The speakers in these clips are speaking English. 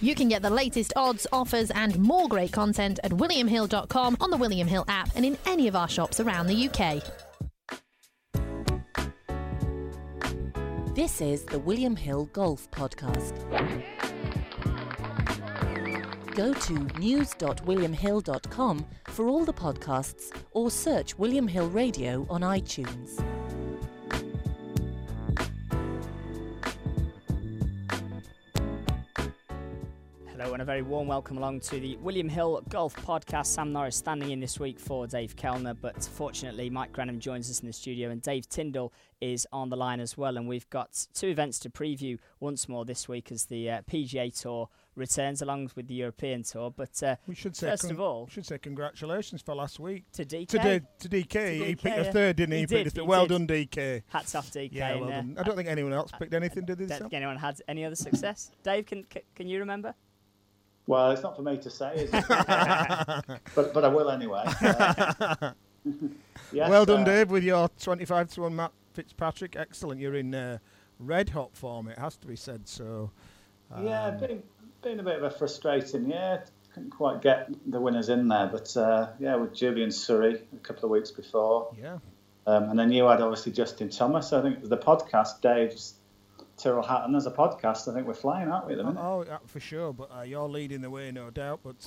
You can get the latest odds, offers and more great content at williamhill.com, on the William Hill app and in any of our shops around the UK. This is the William Hill Golf Podcast. Go to news.williamhill.com for all the podcasts or search William Hill Radio on iTunes. Hello and a very warm welcome along to the William Hill Golf Podcast. Sam Norris standing in this week for Dave Kellner, but fortunately Mike Granham joins us in the studio and Dave Tyndall is on the line as well. And we've got two events to preview once more this week as the PGA Tour returns along with the European Tour. But we should say first of all, we should say congratulations for last week to DK. To DK. He picked a third, didn't he? Well done, DK. Hats off, DK. Yeah, well done. I don't think anyone else picked anything, did they? Don't think anyone had any other success. Dave, can you remember? Well, it's not for me to say, is it? but I will anyway. Yes, well done, Dave, with your 25-1 Matt Fitzpatrick. Excellent. You're in red hot form, it has to be said. So, yeah, been a bit of a frustrating year. Couldn't quite get the winners in there, but with Julian Surrey a couple of weeks before. Yeah. And then you had obviously Justin Thomas. I think the podcast, Dave's Tyrrell Hatton as a podcast. I think we're flying, aren't we, at the minute? Oh, for sure. But you're leading the way, no doubt. But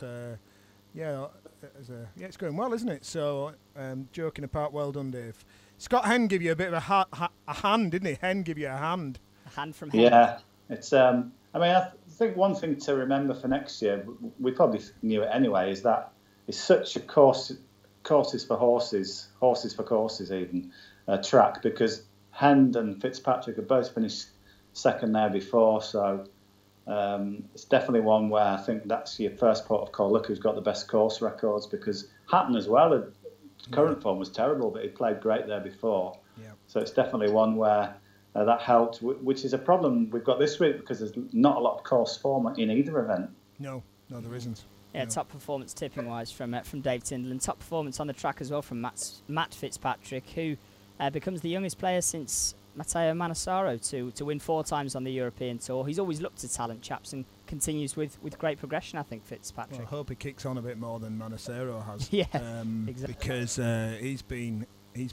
it's going well, isn't it? So, joking apart, well done, Dave. Scott Henn give you a bit of a hand, didn't he? Henn give you a hand. A hand from Henn. Yeah, it's. I think one thing to remember for next year, we probably knew it anyway, is that it's such a courses for horses for courses even track, because Henn and Fitzpatrick have both finished second there before, so it's definitely one where I think that's your first port of call. Look who's got the best course records, because Hatton as well, current form was terrible, but he played great there before. Yeah. So it's definitely one where that helped, which is a problem we've got this week, because there's not a lot of course form in either event. No, there isn't. Yeah, top performance tipping wise from Dave Tyndall, and top performance on the track as well from Matt Fitzpatrick, who becomes the youngest player since Matteo Manassero to win 4 times on the European Tour. He's always looked to talent, chaps, and continues with great progression, I think, Fitzpatrick. Well, I hope he kicks on a bit more than Manassero has. Yeah, exactly. Because he's been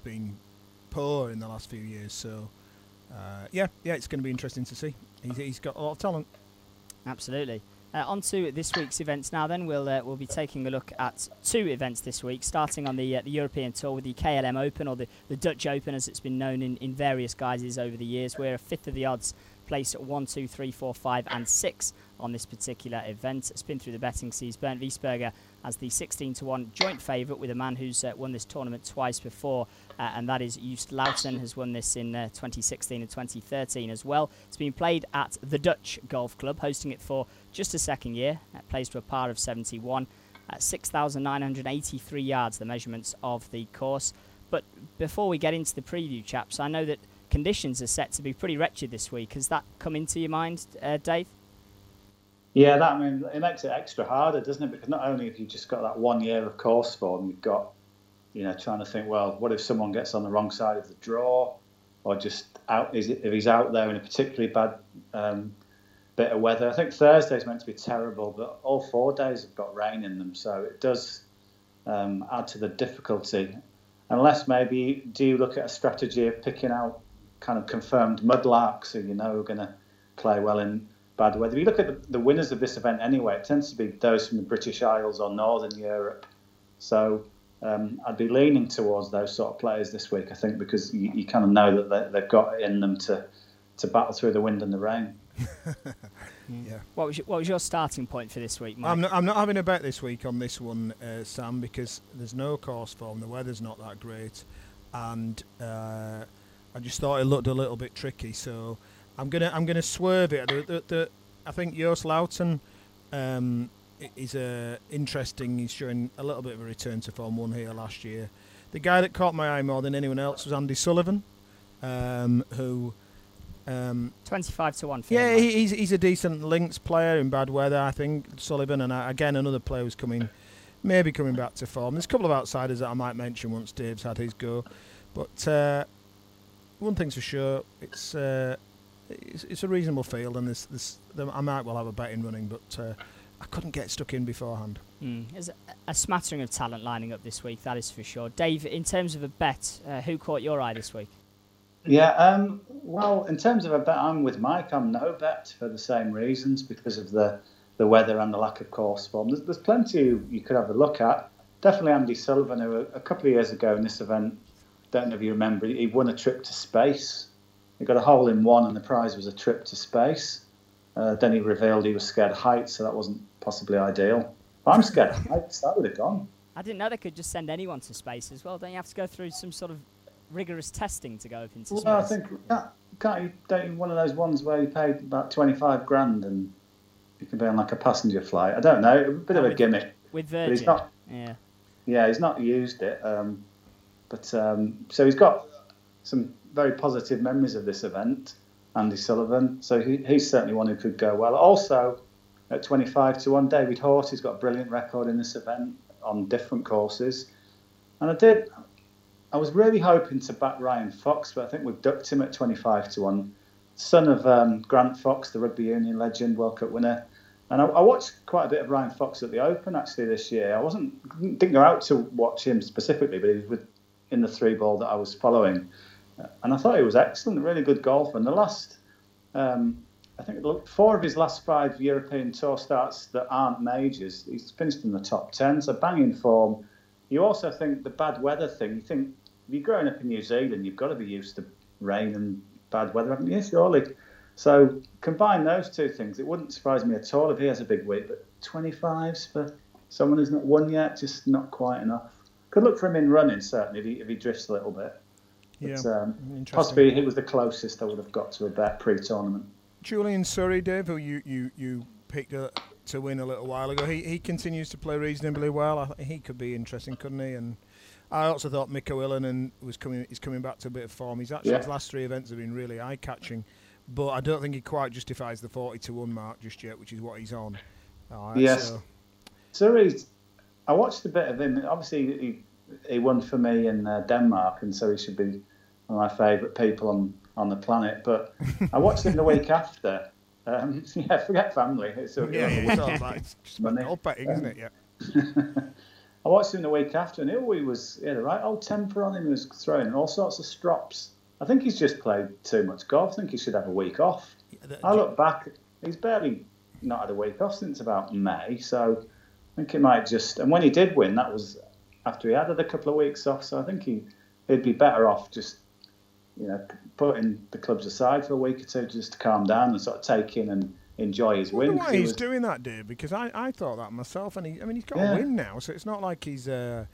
poor in the last few years. So, it's going to be interesting to see. He's got a lot of talent. Absolutely. On to this week's events now then. We'll be taking a look at 2 events this week, starting on the European Tour with the KLM Open, or the Dutch Open as it's been known in various guises over the years. We're a fifth of the odds, placed at 1, 2, 3, 4, 5 and 6 on this particular event. Spin through the betting sees Bernd Wiesberger as the 16-1 joint favourite with a man who's won this tournament twice before, and that is Joost Luiten, has won this in 2016 and 2013 as well. It's been played at the Dutch Golf Club, hosting it for just a second year. It plays to a par of 71 at 6,983 yards, the measurements of the course. But before we get into the preview, chaps, I know that conditions are set to be pretty wretched this week. Has that come into your mind, Dave? Yeah, it makes it extra harder, doesn't it? Because not only have you just got that 1 year of course form, you've got, trying to think, well, what if someone gets on the wrong side of the draw, or just if he's out there in a particularly bad bit of weather. I think Thursday's meant to be terrible, but all 4 days have got rain in them, so it does add to the difficulty. Unless maybe, do you look at a strategy of picking out kind of confirmed mudlarks who are going to play well in bad weather? If you look at the winners of this event anyway, it tends to be those from the British Isles or Northern Europe. So I'd be leaning towards those sort of players this week, I think, because you kind of know that they've got it in them to battle through the wind and the rain. Yeah. What was your starting point for this week, Mike? I'm not having a bet this week on this one, Sam, because there's no course form. The weather's not that great, and I just thought it looked a little bit tricky. So I'm gonna swerve it. I think Joost Luiten is interesting. He's showing a little bit of a return to form. Won here last year. The guy that caught my eye more than anyone else was Andy Sullivan, who 25-1. Yeah, he's a decent links player in bad weather, I think. Sullivan, and again another player who's maybe coming back to form. There's a couple of outsiders that I might mention once Dave's had his go, but one thing's for sure, it's it's a reasonable field, and I might well have a bet in running, but I couldn't get stuck in beforehand. There's a smattering of talent lining up this week, that is for sure. Dave, in terms of a bet, who caught your eye this week? Yeah, well, in terms of a bet, I'm with Mike. I'm no bet for the same reasons, because of the weather and the lack of course form. There's plenty you could have a look at. Definitely Andy Sullivan, who a couple of years ago in this event, don't know if you remember, he won a trip to space. He got a hole in one, and the prize was a trip to space. Then he revealed he was scared of heights, so that wasn't possibly ideal. But I'm scared of heights. That would have gone. I didn't know they could just send anyone to space as well. Don't you have to go through some sort of rigorous testing to go up into space? Well, I think don't you one of those ones where you paid about 25 grand and you can be on like a passenger flight? I don't know. A bit of a gimmick. With Virgin. But he's not, yeah, he's not used it. So he's got some very positive memories of this event, Andy Sullivan. So he's certainly one who could go well. Also, at 25-1, David Horse, he's got a brilliant record in this event on different courses. And I was really hoping to back Ryan Fox, but I think we've ducked him at 25-1. Son of Grant Fox, the rugby union legend, World Cup winner. And I watched quite a bit of Ryan Fox at the Open actually this year. Didn't go out to watch him specifically, but he was in the 3-ball that I was following. And I thought he was excellent, a really good golfer. And the last, I think 4 of his last 5 European Tour starts that aren't majors, he's finished in the top 10, so banging form. You also think the bad weather thing, you think, if you're growing up in New Zealand, you've got to be used to rain and bad weather, haven't you? Surely. So combine those two things, it wouldn't surprise me at all if he has a big week, but 25s for someone who's not won yet, just not quite enough. Could look for him in running, certainly, if he drifts a little bit. Yeah, but, possibly he was the closest I would have got to a bet pre-tournament. Julian Surrey, Dave, who you picked to win a little while ago, he continues to play reasonably well. I think he could be interesting, couldn't he? And I also thought Mikko Ilonen is coming back to a bit of form. His last 3 events have been really eye-catching, but I don't think he quite justifies the 40-1 mark just yet, which is what he's on. Yes. Surrey's, I watched a bit of him. Obviously, he won for me in Denmark, and so he should be one of my favourite people on the planet. But I watched him the week after. Forget family. It's just money. All betting, isn't it? Yeah. I watched him the week after, and he had the right old temper on him. He was throwing all sorts of strops. I think he's just played too much golf. I think he should have a week off. I look back, he's barely not had a week off since about May, so I think it might just... And when he did win, that was after he had a couple of weeks off, so I think he'd be better off just, putting the clubs aside for a week or two just to calm down and sort of take in and enjoy his win. I wonder why he's doing that, dude, because I thought that myself, and he's got a win now, so it's not like he's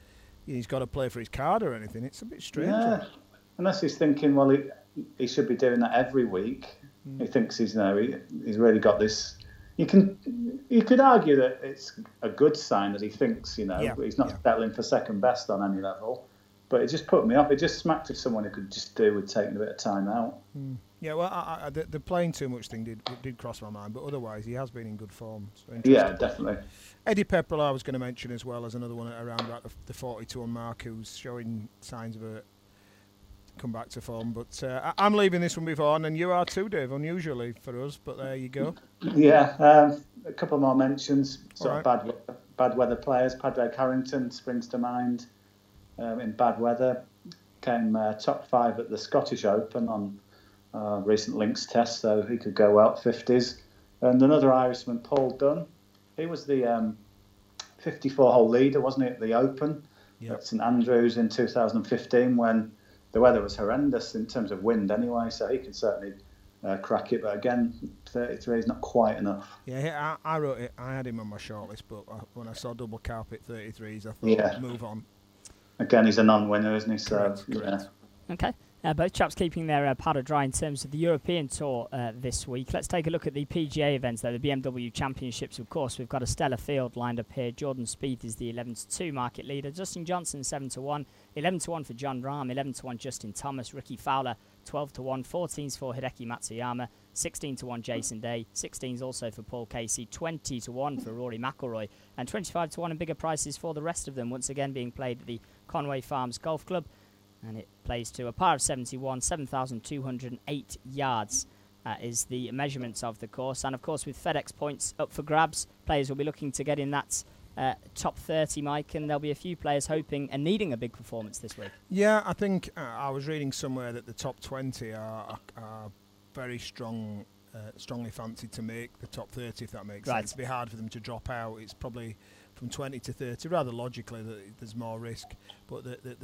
got to play for his card or anything. It's a bit strange. Yeah. Unless he's thinking, well, he should be doing that every week. He thinks he's really got this. You could argue that it's a good sign that he thinks, he's not settling for second best on any level. But it just put me off. It just smacked of someone who could just do with taking a bit of time out. Yeah, well, the playing too much thing did cross my mind, but otherwise he has been in good form. So yeah, definitely. Eddie Pepperell I was going to mention as well as another one around about the 40-1 mark who's showing signs of a come back to form. But I'm leaving this one before, and you are too, Dave, unusually for us, but there you go. Yeah, a couple more mentions, of bad weather players. Padraig Harrington springs to mind. In bad weather, came top 5 at the Scottish Open on recent links test, so he could go out 50s. And another Irishman, Paul Dunn, he was the 54-hole leader, wasn't he, at the Open at St Andrews in 2015 when the weather was horrendous in terms of wind anyway, so he could certainly crack it. But again, 33 is not quite enough. Yeah, I wrote it. I had him on my shortlist, but when I saw double carpet 33s, I thought, move on. Again, he's a non-winner, isn't he? So, Correct. Okay. Both chaps keeping their powder dry in terms of the European Tour this week. Let's take a look at the PGA events, though. The BMW Championships, of course. We've got a stellar field lined up here. Jordan Spieth is the 11-2 market leader. Justin Johnson, 7-1. 11-1 for Jon Rahm. 11-1 Justin Thomas. Ricky Fowler, 12-1. 14s for Hideki Matsuyama. 16-1 Jason Day. 16s also for Paul Casey. 20-1 for Rory McIlroy. And 25-1 and bigger prices for the rest of them, once again being played at the Conway Farms Golf Club. And it plays to a par of 71, 7,208 yards. is the measurements of the course. And of course, with FedEx points up for grabs, players will be looking to get in that top 30, Mike, and there'll be a few players hoping and needing a big performance this week. Yeah, I think I was reading somewhere that the top 20 are very strongly fancied to make the top 30, if that makes sense. It'd be hard for them to drop out. It's probably from 20 to 30, rather logically, that there's more risk. But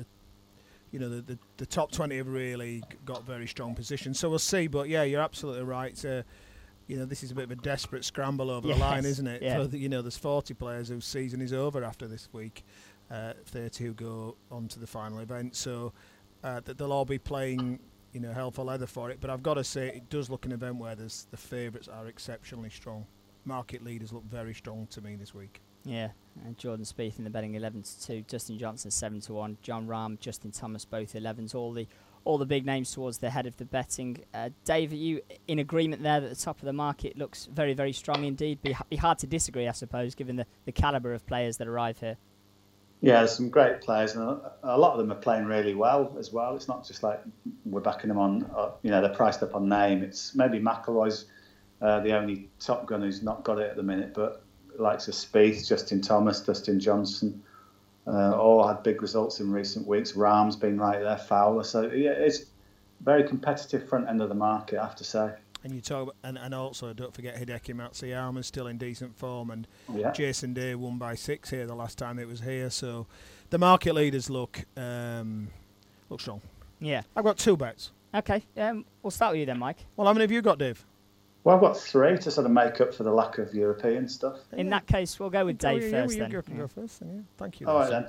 the top 20 have really got very strong positions. So we'll see. But yeah, you're absolutely right. This is a bit of a desperate scramble over the line, isn't it? Yeah. There's 40 players whose season is over after this week, 30 who go on to the final event. So that they'll all be playing, hell for leather for it. But I've got to say, it does look an event where the favourites are exceptionally strong. Market leaders look very strong to me this week. Yeah, Jordan Spieth in the betting 11-2, Dustin Johnson 7-1, Jon Rahm, Justin Thomas both 11s. All the big names towards the head of the betting. Dave, are you in agreement there that the top of the market looks very, very strong indeed? Be hard to disagree, I suppose, given the calibre of players that arrive here. Yeah, there's some great players, and a lot of them are playing really well as well. It's not just like we're backing them on, they're priced up on name. It's maybe McIlroy's the only top gun who's not got it at the minute, but likes of Spieth, Justin Thomas, Dustin Johnson, all had big results in recent weeks. Rahm's been right there, Fowler. So yeah, it's very competitive front end of the market, I have to say. And you talk, and also don't forget Hideki Matsuyama's still in decent form, and Jason Day won by 6 here the last time it was here. So the market leaders look strong. Yeah, I've got 2 bets. Okay, we'll start with you then, Mike. Well, how many have you got, Dave? Well, I've got 3 to sort of make up for the lack of European stuff. In that case, we'll go with Dave first then. You go first then, yeah. Thank you. All right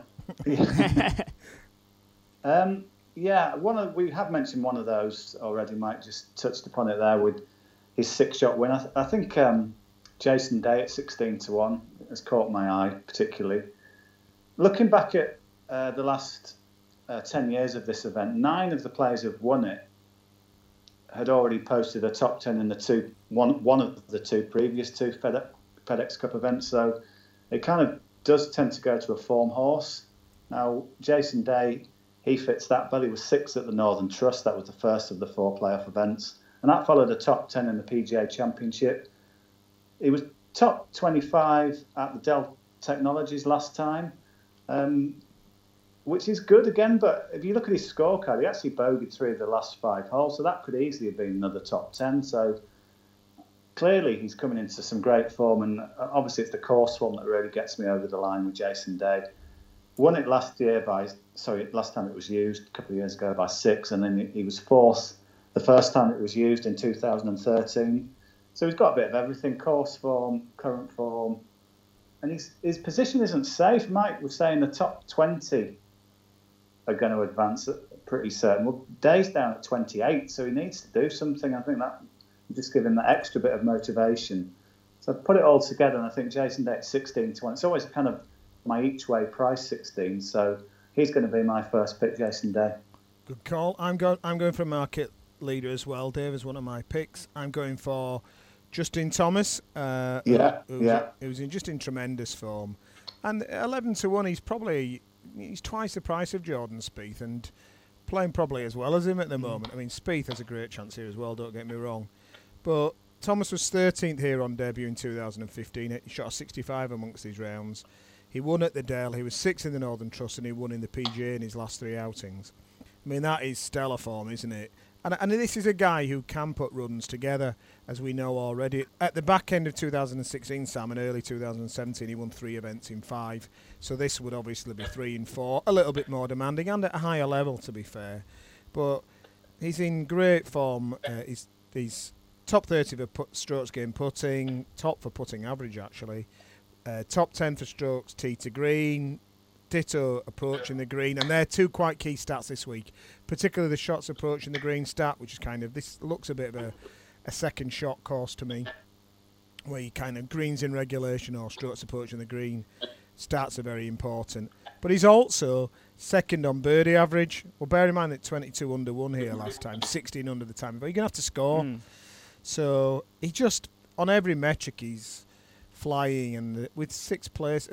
then. We have mentioned one of those already. Mike just touched upon it there with his 6-shot win. I think Jason Day at 16-1 has caught my eye particularly. Looking back at the last 10 years of this event, 9 of the players who've won it had already posted a top 10 in one of the 2 previous 2 FedEx Cup events. So it kind of does tend to go to a form horse. Now, Jason Day, he fits that bill. He was 6th at the Northern Trust. That was the first of the 4 playoff events. And that followed a top 10 in the PGA Championship. He was top 25 at the Dell Technologies last time, which is good again. But if you look at his scorecard, he actually bogeyed 3 of the last 5 holes. So that could easily have been another top 10. So clearly he's coming into some great form. And obviously it's the course form that really gets me over the line with Jason Day. Won it last time it was used, a couple of years ago, by 6. And then he was 4th the first time it was used in 2013. So he's got a bit of everything, course form, current form. And his position isn't safe. Mike was saying the top 20 are going to advance pretty certain. Well, Day's down at 28, so he needs to do something. I think that just give him that extra bit of motivation. So I put it all together, and I think Jason Day at 16-1. It's always kind of my each-way price 16, so he's going to be my first pick, Jason Day. Good call. I'm going for a market leader as well. Dave is one of my picks. I'm going for Justin Thomas. Who's in tremendous form, and 11-1. He's twice the price of Jordan Spieth and playing probably as well as him at the moment. I mean, Spieth has a great chance here as well. Don't get me wrong, but Thomas was 13th here on debut in 2015. He shot a 65 amongst these rounds. He won at the Dell. He was 6th in the Northern Trust, and he won in the PGA in his last 3 outings. I mean, that is stellar form, isn't it? And this is a guy who can put runs together, as we know already. At the back end of 2016, Sam, and early 2017, he won 3 events in 5. So this would obviously be 3 and 4, a little bit more demanding and at a higher level, to be fair. But he's in great form. He's top 30 for strokes gained putting, top for putting average, actually. Top 10 for strokes tee to green, ditto approaching the green, and they're 2 quite key stats this week, particularly the shots approaching the green stat, which is this looks a bit of a second shot course to me, where you kind of greens in regulation or strokes approaching the green. Stats are very important. But he's also second on birdie average. Well, bear in mind that 22 under 1 here last time, 16 under the time, but you're going to have to score. So he just, on every metric, he's flying, and with 6th place,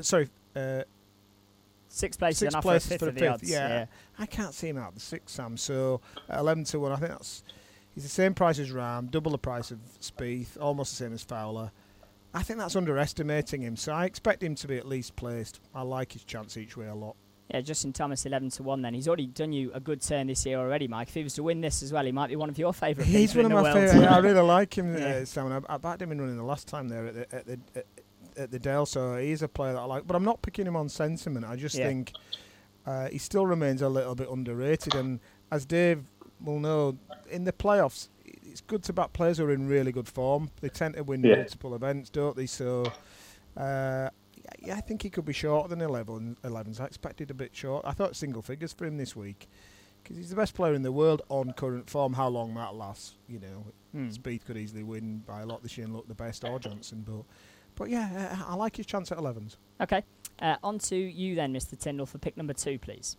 6th place and places for for the odds. Yeah. I can't see him out of the 6th, Sam. So at 11-1, I think He's the same price as Rahm, double the price of Spieth, almost the same as Fowler. I think that's underestimating him, so I expect him to be at least placed. I like his chance each way a lot. Yeah, Justin Thomas 11-1 then. He's already done you a good turn this year already, Mike. If he was to win this as well, he might be one of your favourite picks. He's one of my favourite. I really like him, Sam. I backed him in running the last time there at the Dale, so he's a player that I like. But I'm not picking him on sentiment. I just think he still remains a little bit underrated. And as Dave will know, in the playoffs, it's good to back players who are in really good form. They tend to win multiple events, don't they? So, I think he could be shorter than 11s. I expected a bit short. I thought single figures for him this week because he's the best player in the world on current form. How long that lasts, Spieth could easily win by a lot this year and look the best, or Johnson. But yeah, I like his chance at 11s. Okay, on to you then, Mr. Tyndall, for pick number 2, please.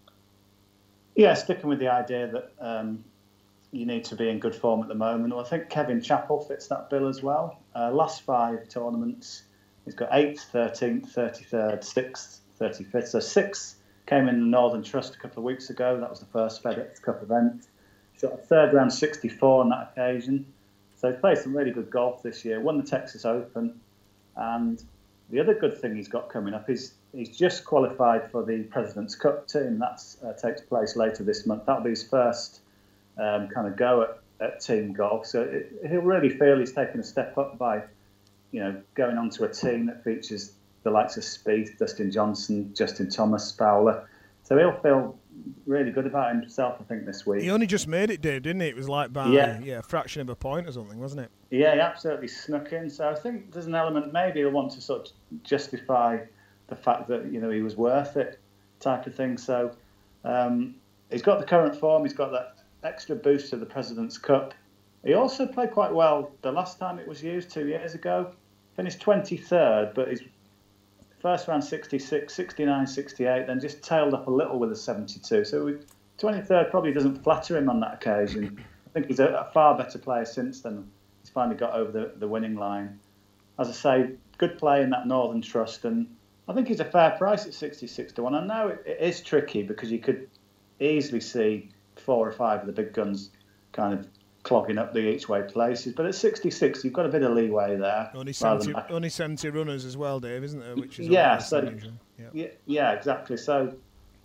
Yeah, sticking with the idea that you need to be in good form at the moment. Well, I think Kevin Chappell fits that bill as well. Last 5 tournaments, he's got 8th, 13th, 33rd, 6th, 35th. So 6th came in the Northern Trust a couple of weeks ago. That was the first FedEx Cup event. He's got a third round 64 on that occasion. So he's played some really good golf this year. Won the Texas Open. And the other good thing he's got coming up is he's just qualified for the President's Cup team. That takes place later this month. That'll be his first kind of go at team golf. So he'll really feel he's taken a step up by, going onto a team that features the likes of Spieth, Dustin Johnson, Justin Thomas, Fowler. So he'll feel really good about himself, I think, this week. He only just made it, Dave, didn't he? It was like by a fraction of a point or something, wasn't it? Yeah, he absolutely snuck in. So I think there's an element, maybe he'll want to sort of justify the fact that, he was worth it type of thing. So he's got the current form. He's got that extra boost to the President's Cup. He also played quite well the last time it was used 2 years ago. Finished 23rd, but his first round 66, 69, 68, then just tailed up a little with a 72. So 23rd probably doesn't flatter him on that occasion. I think he's a far better player since then. He's finally got over the winning line. As I say, good play in that Northern Trust, and I think he's a fair price at 66-1. I know it is tricky because you could easily see 4 or 5 of the big guns kind of clogging up the each-way places. But at 66, you've got a bit of leeway there. Only 70 runners as well, Dave, isn't there? Which is unusual. Yeah, exactly. So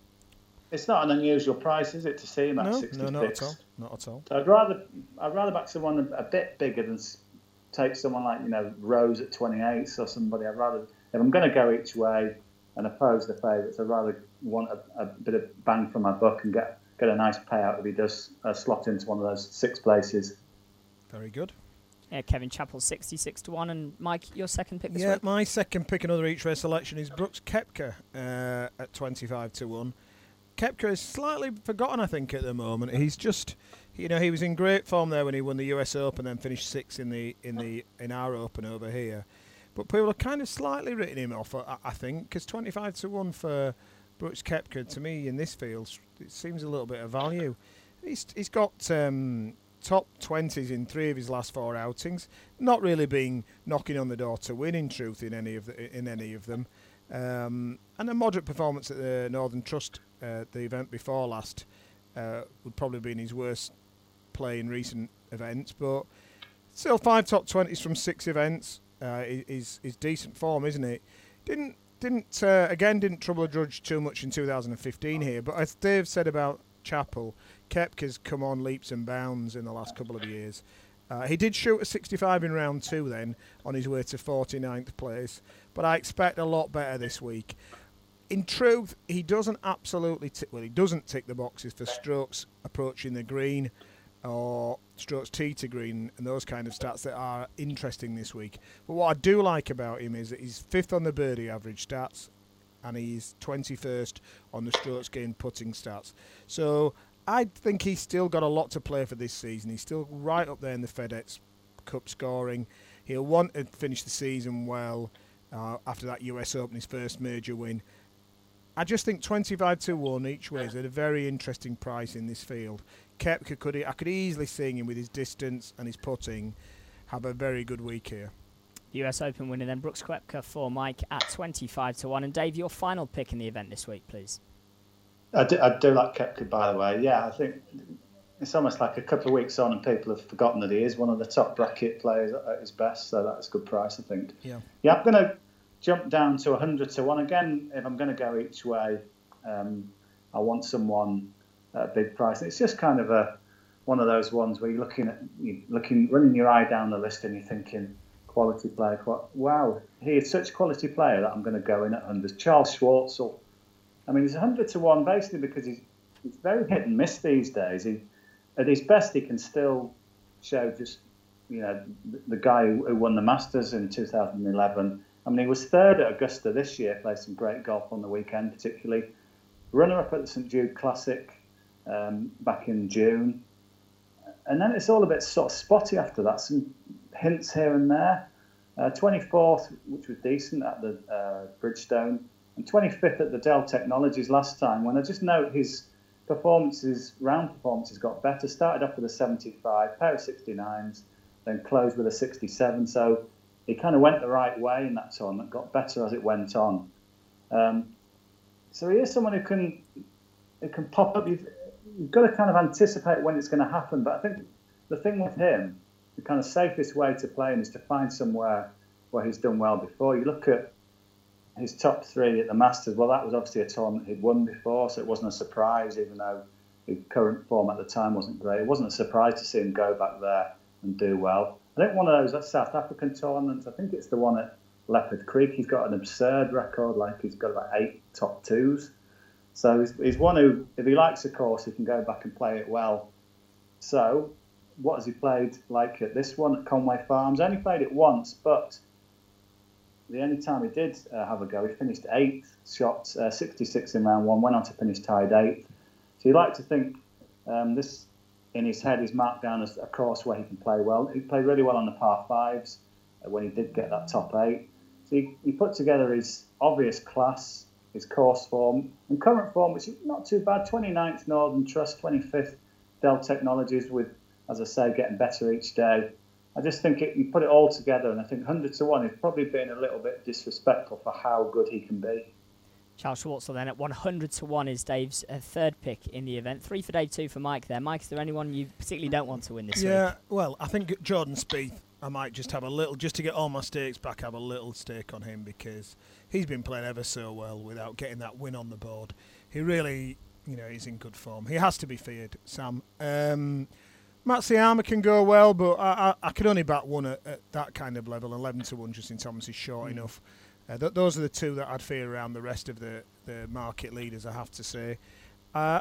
it's not an unusual price, is it, to see him at 66? No, not at all. Not at all. So I'd rather back someone a bit bigger than take someone like Rose at 28 or somebody. I'd rather, if I'm going to go each way and oppose the favourites, I'd rather want a bit of bang for my buck and get a nice payout if he does slot into one of those 6 places. Very good. Yeah, Kevin Chappell 66-1, and Mike, your second pick this week? Yeah, my second pick, another each-way selection, is Brooks Koepka at 25-1. Koepka is slightly forgotten, I think, at the moment. He's just, he was in great form there when he won the US Open, then finished 6th in our Open over here. But people are kind of slightly written him off, I think, because 25-1 for Brooks Koepka, to me, in this field, it seems a little bit of value. He's got top 20s in 3 of his last 4 outings, not really being knocking on the door to win, in truth, in any of them. And a moderate performance at the Northern Trust, the event before last, would probably be his worst play in recent events. But still, 5 top 20s from 6 events is decent form, isn't it? Didn't trouble a judge too much in 2015 here, but as Dave said about Chappell, Koepka's come on leaps and bounds in the last couple of years. He did shoot a 65 in round 2 then, on his way to 49th place, but I expect a lot better this week. In truth, he doesn't he doesn't tick the boxes for strokes approaching the green or strokes tee to green and those kind of stats that are interesting this week. But what I do like about him is that he's 5th on the birdie average stats and he's 21st on the strokes gained putting stats. So I think he's still got a lot to play for this season. He's still right up there in the FedEx Cup scoring. He'll want to finish the season well after that US Open, his first major win. I just think 25-1 each way is at a very interesting price in this field. Koepka, I could easily see him with his distance and his putting have a very good week here. US Open winner then, Brooks Koepka for Mike at 25-1. And Dave, your final pick in the event this week, please. I do like Koepka, by the way. Yeah, I think it's almost like a couple of weeks on and people have forgotten that he is one of the top bracket players at his best. So that's a good price, I think. Yeah. Yeah, I'm going to jump down to 100 to 1 again. If I'm going to go each way, I want someone at a big price. It's just kind of one of those ones where you're running your eye down the list and you're thinking, quality player, wow, he is such a quality player that I'm going to go in at 100. Charles Schwartzel. I mean, he's 100 to 1 basically because he's very hit and miss these days. At his best, he can still show just, the guy who won the Masters in 2011. I mean, he was third at Augusta this year, played some great golf on the weekend, particularly. Runner-up at the St Jude Classic back in June. And then it's all a bit sort of spotty after that, some hints here and there. 24th, which was decent at the Bridgestone, and 25th at the Dell Technologies last time, when I just note his round performances got better. Started off with a 75, pair of 69s, then closed with a 67. So he kind of went the right way in that tournament, got better as it went on. So he is someone who can pop up. You've got to kind of anticipate when it's going to happen. But I think the thing with him, the kind of safest way to play him is to find somewhere where he's done well before. You look at his top 3 at the Masters. Well, that was obviously a tournament he'd won before, so it wasn't a surprise, even though his current form at the time wasn't great. It wasn't a surprise to see him go back there and do well. I think one of those, that's South African tournaments. I think it's the one at Leopard Creek. He's got an absurd record, like he's got about 8 top 2s. So he's one who, if he likes a course, he can go back and play it well. So what has he played like at this one at Conway Farms? Only played it once, but the only time he did have a go, he finished 8th, shot 66 in round 1, went on to finish tied 8th. So you like to think this, in his head, is marked down as a course where he can play well. He played really well on the par 5s when he did get that top 8. So he put together his obvious class, his course form, and current form, which is not too bad. 29th Northern Trust, 25th Dell Technologies, with, as I say, getting better each day. I just think you put it all together, and I think 100 to 1 is probably being a little bit disrespectful for how good he can be. Charles Schwartzel then at 100 to 1 is Dave's third pick in the event. 3 for Dave, 2 for Mike there. Mike, is there anyone you particularly don't want to win this week? Yeah, well, I think Jordan Spieth, I might just have a little, just to get all my stakes back, have a little stake on him because he's been playing ever so well without getting that win on the board. He really, he's in good form. He has to be feared, Sam. Matsuyama can go well, but I could only back one at that kind of level. 11 to 1, Justin Thomas is short enough. Those are the 2 that I'd fear around the rest of the market leaders, I have to say. I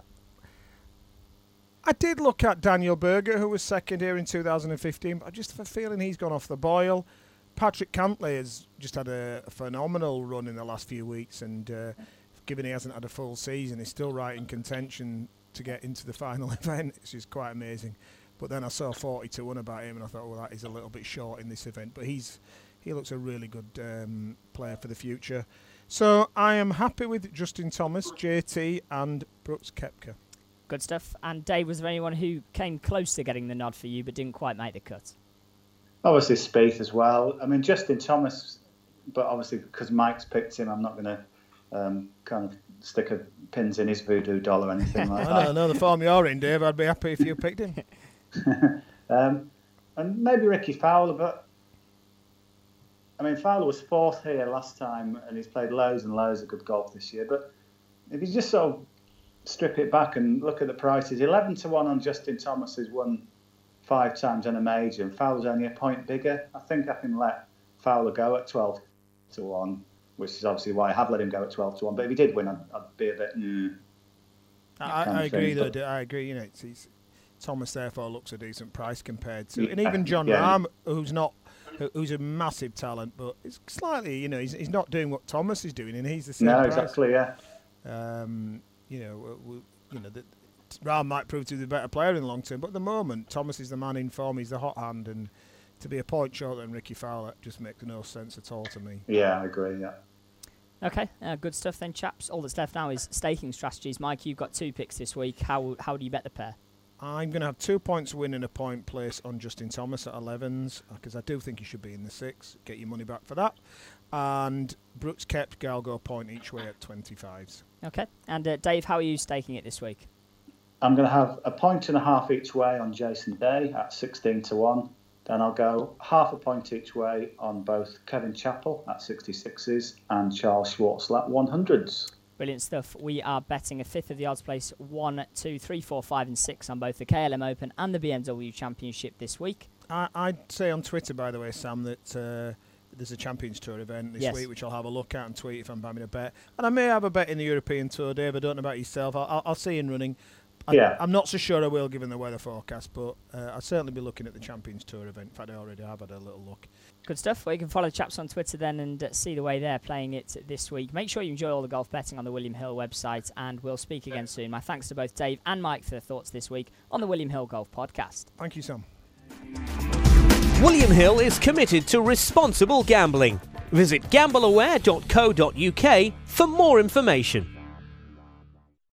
did look at Daniel Berger, who was second here in 2015, but I just have a feeling he's gone off the boil. Patrick Cantlay has just had a phenomenal run in the last few weeks, and given he hasn't had a full season, he's still right in contention to get into the final event, which is quite amazing. But then I saw 40 to 1 about him, and I thought, well, that is a little bit short in this event. But he looks a really good player for the future. So I am happy with Justin Thomas, JT, and Brooks Koepka. Good stuff. And Dave, was there anyone who came close to getting the nod for you but didn't quite make the cut? Obviously Spieth as well. I mean, Justin Thomas, but obviously because Mike's picked him, I'm not going to kind of stick a pins in his voodoo doll or anything like that. I know the form you're in, Dave. I'd be happy if you picked him. And maybe Ricky Fowler, but I mean, Fowler was 4th here last time, and he's played loads and loads of good golf this year. But if you just sort of strip it back and look at the prices, 11 to 1 on Justin Thomas, who's won 5 times on a major, and Fowler's only a point bigger. I think I can let Fowler go at 12 to 1, which is obviously why I have let him go at 12 to 1. But if he did win, I'd be a bit. I agree, though. I agree. Thomas therefore looks a decent price compared to, and even John Rahm, who's a massive talent, but it's slightly, he's not doing what Thomas is doing, and he's the same price. Exactly, yeah. Rahm might prove to be the better player in the long term, but at the moment, Thomas is the man in form. He's the hot hand, and to be a point shorter than Ricky Fowler just makes no sense at all to me. Yeah, I agree. Yeah. Okay, good stuff then, chaps. All that's left now is staking strategies. Mike, you've got 2 picks this week. How do you bet the pair? I'm going to have 2 points win and a point place on Justin Thomas at 11s, because I do think he should be in the 6. Get your money back for that. And Brooks Koepka, I'll go a point each way at 25s. Okay. And Dave, how are you staking it this week? I'm going to have 1.5 points each way on Jason Day at 16-1. Then I'll go 0.5 point each way on both Kevin Chappell at 66s and Charles Schwartzel at 100s. Brilliant stuff. We are betting a fifth of the odds place 1, 2, 3, 4, 5 and 6 on both the KLM Open and the BMW Championship this week. I'd say on Twitter, by the way, Sam, that there's a Champions Tour event this week, which I'll have a look at and tweet if I'm having a bet. And I may have a bet in the European Tour, Dave. I don't know about yourself. I'll see you in running. I'm not so sure I will, given the weather forecast, but I'll certainly be looking at the Champions Tour event. In fact, I already have had a little look. Good stuff. Well, you can follow the chaps on Twitter then and see the way they're playing it this week. Make sure you enjoy all the golf betting on the William Hill website, and we'll speak again soon. My thanks to both Dave and Mike for their thoughts this week on the William Hill Golf Podcast. Thank you, Sam. William Hill is committed to responsible gambling. Visit gambleaware.co.uk for more information.